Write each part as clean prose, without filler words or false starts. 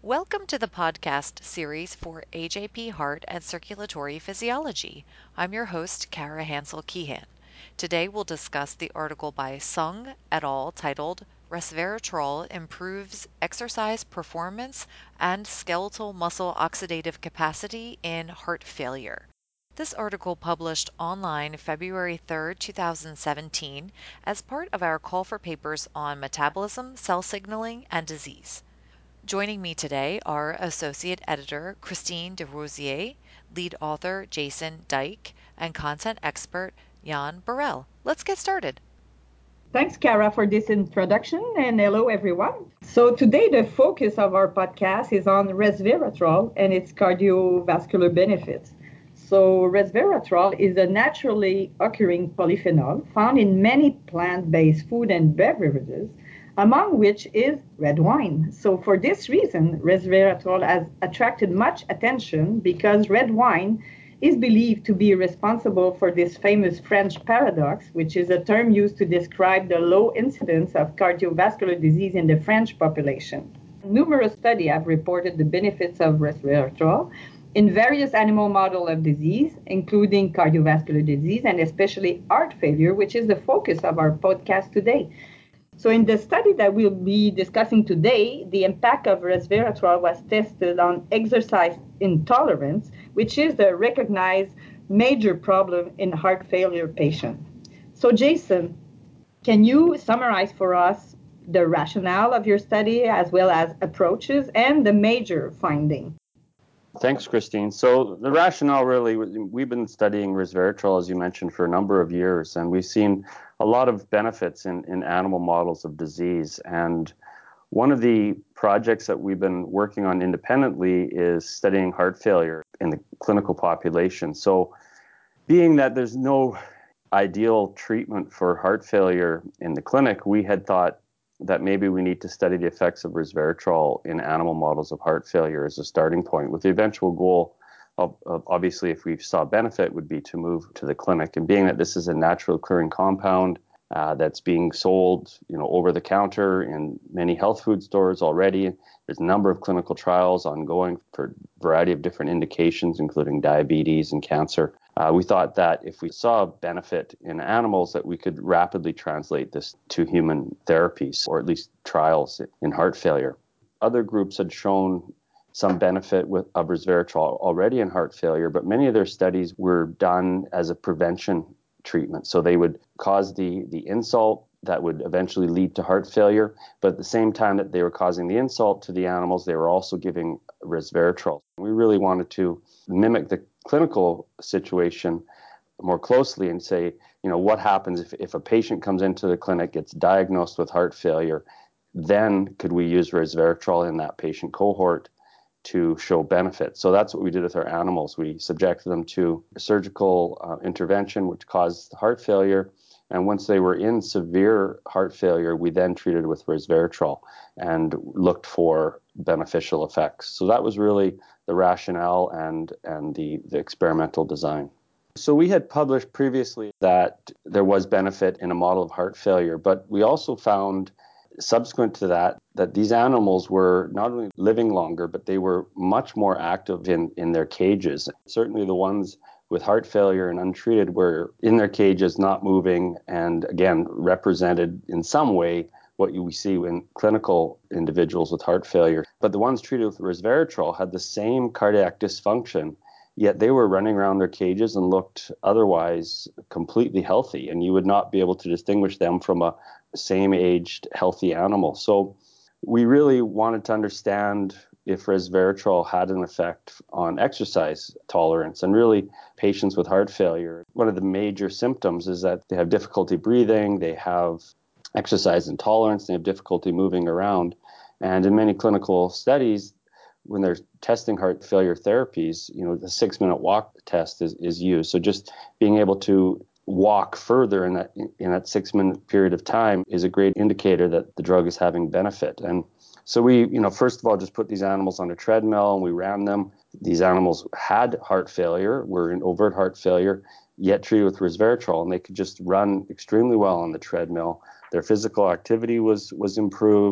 Welcome to the podcast series for AJP Heart and Circulatory Physiology. I'm your host, Kara Hansel Keehan. Today we'll discuss the article by Sung et al. Titled Resveratrol Improves Exercise Performance and Skeletal Muscle Oxidative Capacity in Heart Failure. This article published online February 3, 2017, as part of our call for papers on metabolism, cell signaling, and disease. Joining me today are Associate Editor Christine Desrosiers, Lead Author Jason Dyke, and Content Expert Jan Burrell. Let's get started. Thanks, Kara, for this introduction, and hello, everyone. So today, the focus of our podcast is on resveratrol and its cardiovascular benefits. So resveratrol is a naturally occurring polyphenol found in many plant-based food and beverages, among which is red wine. So for this reason, resveratrol has attracted much attention because red wine is believed to be responsible for this famous French paradox, which is a term used to describe the low incidence of cardiovascular disease in the French population. Numerous studies have reported the benefits of resveratrol in various animal models of disease, including cardiovascular disease and especially heart failure, which is the focus of our podcast today. So in the study that we'll be discussing today, the impact of resveratrol was tested on exercise intolerance, which is a recognized major problem in heart failure patients. So Jason, can you summarize for us the rationale of your study as well as approaches and the major finding? Thanks, Christine. So the rationale really, we've been studying resveratrol, as you mentioned, for a number of years, and we've seen a lot of benefits in animal models of disease. And one of the projects that we've been working on independently is studying heart failure in the clinical population. So being that there's no ideal treatment for heart failure in the clinic, we had thought that maybe we need to study the effects of resveratrol in animal models of heart failure as a starting point, with the eventual goal of obviously, if we saw benefit, would be to move to the clinic. And being that this is a natural occurring compound that's being sold, over the counter in many health food stores already, there's a number of clinical trials ongoing for a variety of different indications, including diabetes and cancer. We thought that if we saw benefit in animals, that we could rapidly translate this to human therapies, or at least trials in heart failure. Other groups had shown some benefit of resveratrol already in heart failure, but many of their studies were done as a prevention treatment. So they would cause the insult that would eventually lead to heart failure, but at the same time that they were causing the insult to the animals, they were also giving resveratrol. We really wanted to mimic the clinical situation more closely and say, what happens if a patient comes into the clinic, gets diagnosed with heart failure, then could we use resveratrol in that patient cohort to show benefit? So that's what we did with our animals. We subjected them to surgical intervention, which caused heart failure. And once they were in severe heart failure, we then treated with resveratrol and looked for beneficial effects. So that was really the rationale and the experimental design. So we had published previously that there was benefit in a model of heart failure, but we also found subsequent to that these animals were not only living longer, but they were much more active in their cages. Certainly the ones with heart failure and untreated were in their cages, not moving, and again, represented in some way what we see in clinical individuals with heart failure. But the ones treated with resveratrol had the same cardiac dysfunction, yet they were running around their cages and looked otherwise completely healthy, and you would not be able to distinguish them from a same-aged healthy animal. So we really wanted to understand if resveratrol had an effect on exercise tolerance. And really, patients with heart failure, one of the major symptoms is that they have difficulty breathing, they have exercise intolerance, they have difficulty moving around. And in many clinical studies, when they're testing heart failure therapies, the 6-minute walk test is used. So just being able to walk further in that 6-minute period of time is a great indicator that the drug is having benefit. And so we, first of all, just put these animals on a treadmill and we ran them. These animals had heart failure, were in overt heart failure, yet treated with resveratrol, and they could just run extremely well on the treadmill. Their physical activity was improved.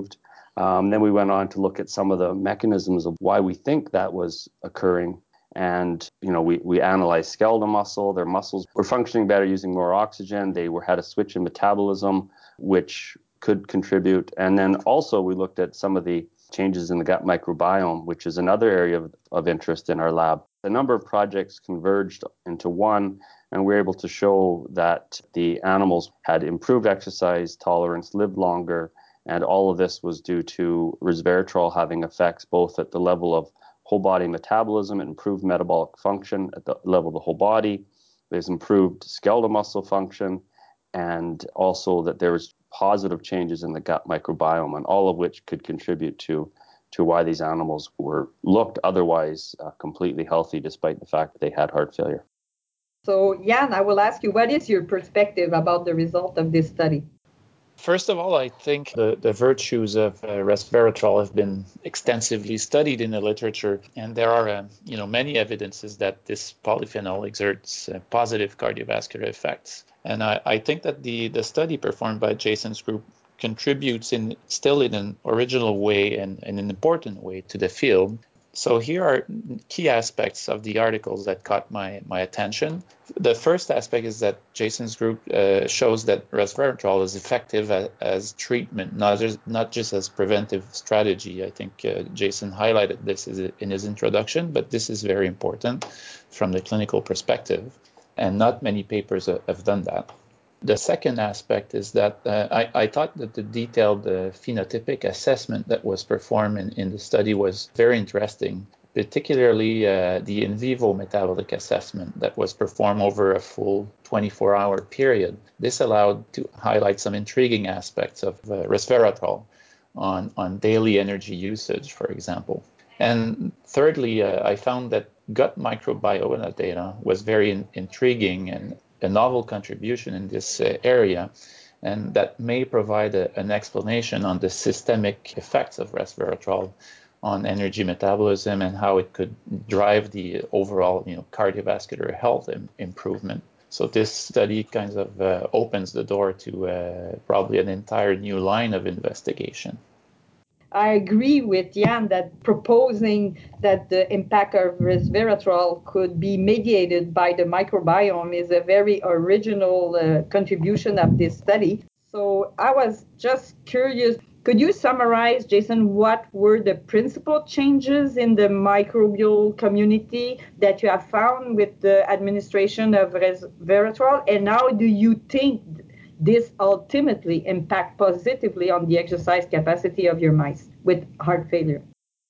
Then we went on to look at some of the mechanisms of why we think that was occurring. And, we analyzed skeletal muscle. Their muscles were functioning better using more oxygen. They had a switch in metabolism, which could contribute. And then also we looked at some of the changes in the gut microbiome, which is another area of interest in our lab. A number of projects converged into one, and we were able to show that the animals had improved exercise tolerance, lived longer, and all of this was due to resveratrol having effects both at the level of whole body metabolism, it improved metabolic function at the level of the whole body. There's improved skeletal muscle function, and also that there was positive changes in the gut microbiome, and all of which could contribute to why these animals looked otherwise completely healthy despite the fact that they had heart failure. So, Jan, I will ask you, what is your perspective about the result of this study? First of all, I think the virtues of resveratrol have been extensively studied in the literature, and there are many evidences that this polyphenol exerts positive cardiovascular effects. And I think that the study performed by Jason's group contributes still in an original way and an important way to the field. So here are key aspects of the articles that caught my attention. The first aspect is that Jason's group shows that resveratrol is effective as treatment, not just as preventive strategy. I think Jason highlighted this in his introduction, but this is very important from the clinical perspective, and not many papers have done that. The second aspect is that I thought that the detailed phenotypic assessment that was performed in the study was very interesting, particularly the in vivo metabolic assessment that was performed over a full 24-hour period. This allowed to highlight some intriguing aspects of resveratrol on daily energy usage, for example. And thirdly, I found that gut microbiota data was very intriguing and a novel contribution in this area, and that may provide an explanation on the systemic effects of resveratrol on energy metabolism and how it could drive the overall cardiovascular health improvement. So this study kind of opens the door to probably an entire new line of investigation. I agree with Jan that proposing that the impact of resveratrol could be mediated by the microbiome is a very original contribution of this study. So I was just curious, could you summarize, Jason, what were the principal changes in the microbial community that you have found with the administration of resveratrol, and how do you think this ultimately impact positively on the exercise capacity of your mice with heart failure?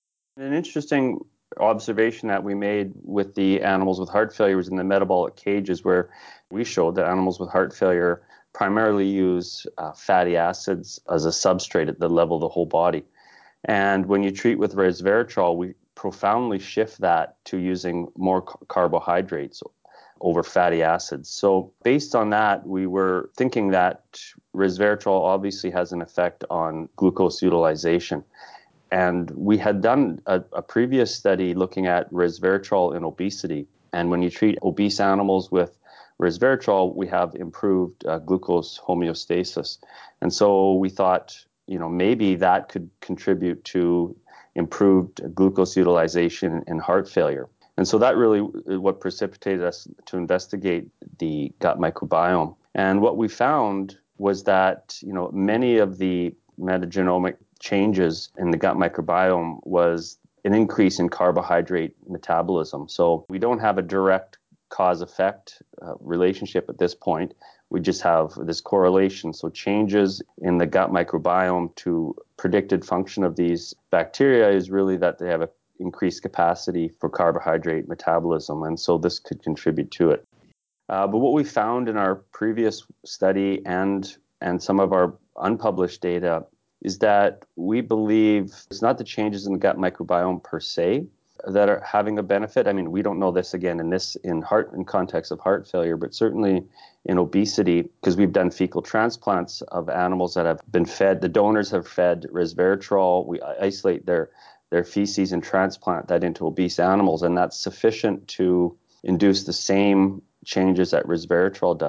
An interesting observation that we made with the animals with heart failure was in the metabolic cages, where we showed that animals with heart failure primarily use fatty acids as a substrate at the level of the whole body. And when you treat with resveratrol, we profoundly shift that to using more carbohydrates over fatty acids. So based on that, we were thinking that resveratrol obviously has an effect on glucose utilization. And we had done a previous study looking at resveratrol in obesity. And when you treat obese animals with resveratrol, we have improved glucose homeostasis. And so we thought, maybe that could contribute to improved glucose utilization in heart failure. And so that really is what precipitated us to investigate the gut microbiome. And what we found was that, many of the metagenomic changes in the gut microbiome was an increase in carbohydrate metabolism. So we don't have a direct cause-effect relationship at this point. We just have this correlation. So changes in the gut microbiome to predicted function of these bacteria is really that they have an increased capacity for carbohydrate metabolism, and so this could contribute to it. But what we found in our previous study and some of our unpublished data is that we believe it's not the changes in the gut microbiome per se that are having a benefit. I mean, we don't know this again in context of heart failure, but certainly in obesity, because we've done fecal transplants of animals that have been fed. The donors have fed resveratrol. We isolate their feces and transplant that into obese animals, and that's sufficient to induce the same changes that resveratrol does.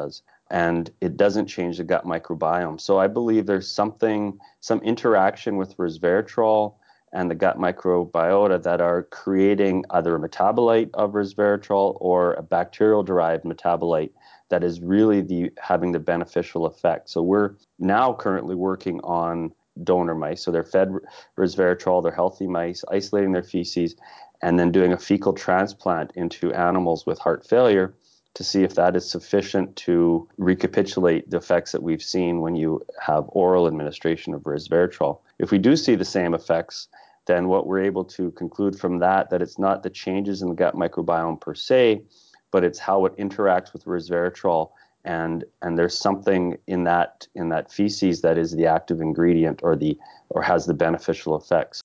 and it doesn't change the gut microbiome. So I believe there's some interaction with resveratrol and the gut microbiota that are creating either a metabolite of resveratrol or a bacterial-derived metabolite that is really having the beneficial effect. So we're now currently working on donor mice. So they're fed resveratrol, they're healthy mice, isolating their feces, and then doing a fecal transplant into animals with heart failure to see if that is sufficient to recapitulate the effects that we've seen when you have oral administration of resveratrol. If we do see the same effects, then what we're able to conclude from that it's not the changes in the gut microbiome per se, but it's how it interacts with resveratrol, and there's something in that feces that is the active ingredient or has the beneficial effects.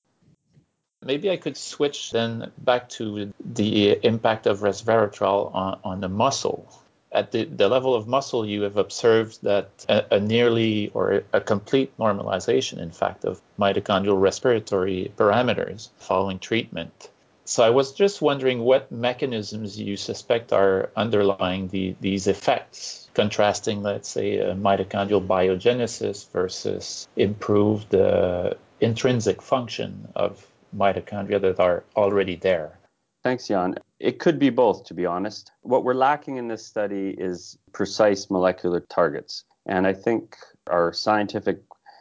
Maybe I could switch then back to the impact of resveratrol on the muscle. At the level of muscle, you have observed that a nearly or a complete normalization, in fact, of mitochondrial respiratory parameters following treatment. So I was just wondering what mechanisms you suspect are underlying these effects, contrasting, let's say, mitochondrial biogenesis versus improved intrinsic function of mitochondria that are already there. Thanks, Jan. It could be both, to be honest. What we're lacking in this study is precise molecular targets. And I think our scientific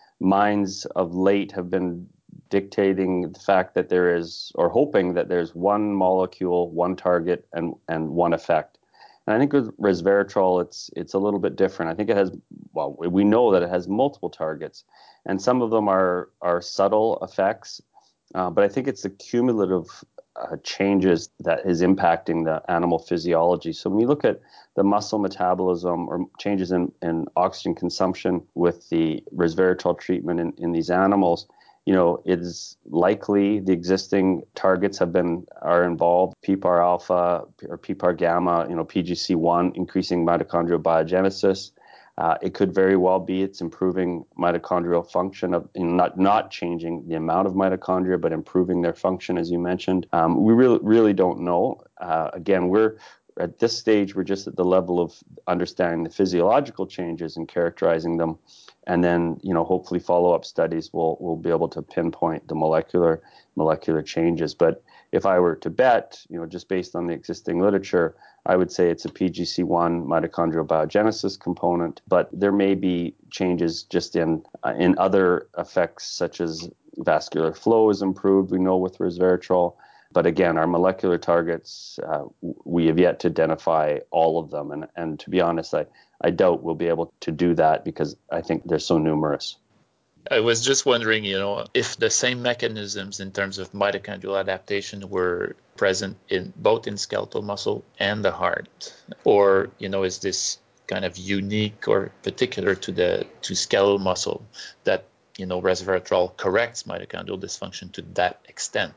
minds of late have been dictating the fact that there is, or hoping that there's one molecule, one target, and one effect. And I think with resveratrol, it's a little bit different. I think it has, we know that it has multiple targets, and some of them are subtle effects, but I think it's the cumulative changes that is impacting the animal physiology. So when you look at the muscle metabolism or changes in oxygen consumption with the resveratrol treatment in these animals, it is likely the existing targets are involved. PPAR alpha or PPAR gamma, PGC1, increasing mitochondrial biogenesis. It could very well be it's improving mitochondrial function not changing the amount of mitochondria, but improving their function, as you mentioned. We really don't know. Again, we're at this stage, we're just at the level of understanding the physiological changes and characterizing them. And then, hopefully follow-up studies will be able to pinpoint the molecular changes. But if I were to bet, just based on the existing literature, I would say it's a PGC1 mitochondrial biogenesis component, but there may be changes just in other effects, such as vascular flow is improved, we know, with resveratrol. But again, our molecular targets, we have yet to identify all of them. And to be honest, I doubt we'll be able to do that because I think they're so numerous. I was just wondering, if the same mechanisms in terms of mitochondrial adaptation were present in both in skeletal muscle and the heart, or, is this kind of unique or particular to skeletal muscle that, resveratrol corrects mitochondrial dysfunction to that extent?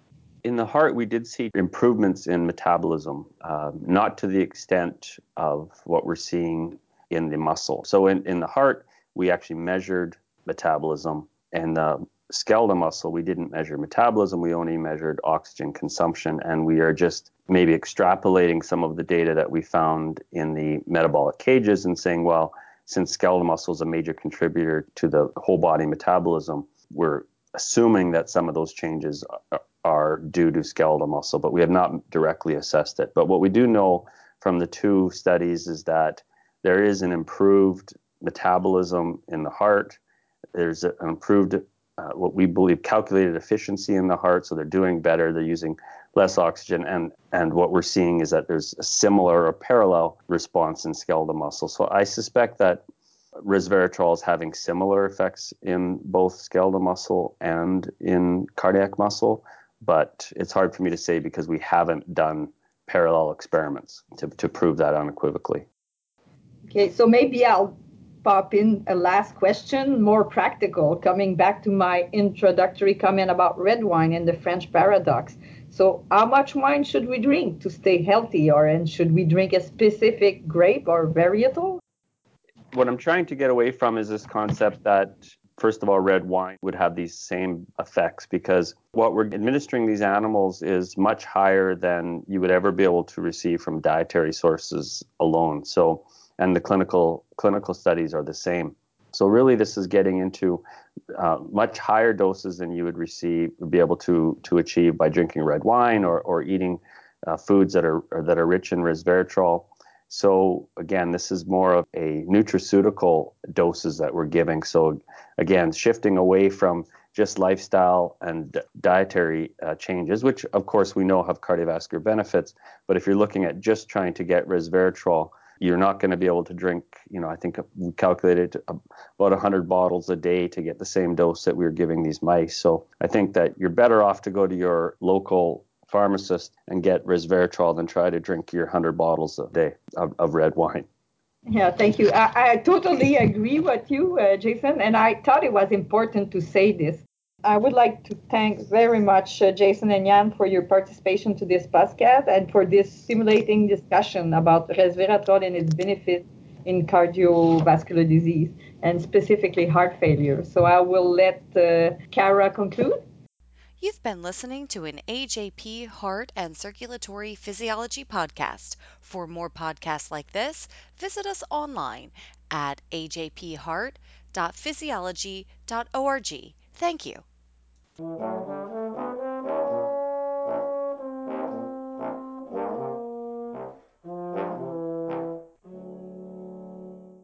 In the heart, we did see improvements in metabolism, not to the extent of what we're seeing in the muscle. So in the heart, we actually measured metabolism. And the skeletal muscle, we didn't measure metabolism. We only measured oxygen consumption. And we are just maybe extrapolating some of the data that we found in the metabolic cages and saying, well, since skeletal muscle is a major contributor to the whole body metabolism, we're assuming that some of those changes are due to skeletal muscle, but we have not directly assessed it. But what we do know from the two studies is that there is an improved metabolism in the heart. There's an improved, what we believe, calculated efficiency in the heart. So they're doing better. They're using less oxygen. And what we're seeing is that there's a similar or parallel response in skeletal muscle. So I suspect that resveratrol is having similar effects in both skeletal muscle and in cardiac muscle. But it's hard for me to say because we haven't done parallel experiments to prove that unequivocally. Okay, so maybe I'll pop in a last question, more practical, coming back to my introductory comment about red wine and the French paradox. So how much wine should we drink to stay healthy, and should we drink a specific grape or varietal? What I'm trying to get away from is this concept that, first of all, red wine would have these same effects, because what we're administering these animals is much higher than you would ever be able to receive from dietary sources alone. So and the clinical studies are the same. So really, this is getting into much higher doses than you would be able to achieve by drinking red wine or eating foods that are rich in resveratrol. So again, this is more of a nutraceutical doses that we're giving. So again, shifting away from just lifestyle and dietary changes, which of course we know have cardiovascular benefits. But if you're looking at just trying to get resveratrol, you're not going to be able to drink, I think we calculated about 100 bottles a day to get the same dose that we were giving these mice. So I think that you're better off to go to your local pharmacist and get resveratrol than try to drink your 100 bottles a day of red wine. Yeah, thank you. I totally agree with you, Jason, and I thought it was important to say this. I would like to thank very much Jason and Jan for your participation to this podcast and for this stimulating discussion about resveratrol and its benefits in cardiovascular disease and specifically heart failure. So I will let Cara conclude. You've been listening to an AJP Heart and Circulatory Physiology podcast. For more podcasts like this, visit us online at ajpheart.physiology.org. Thank you.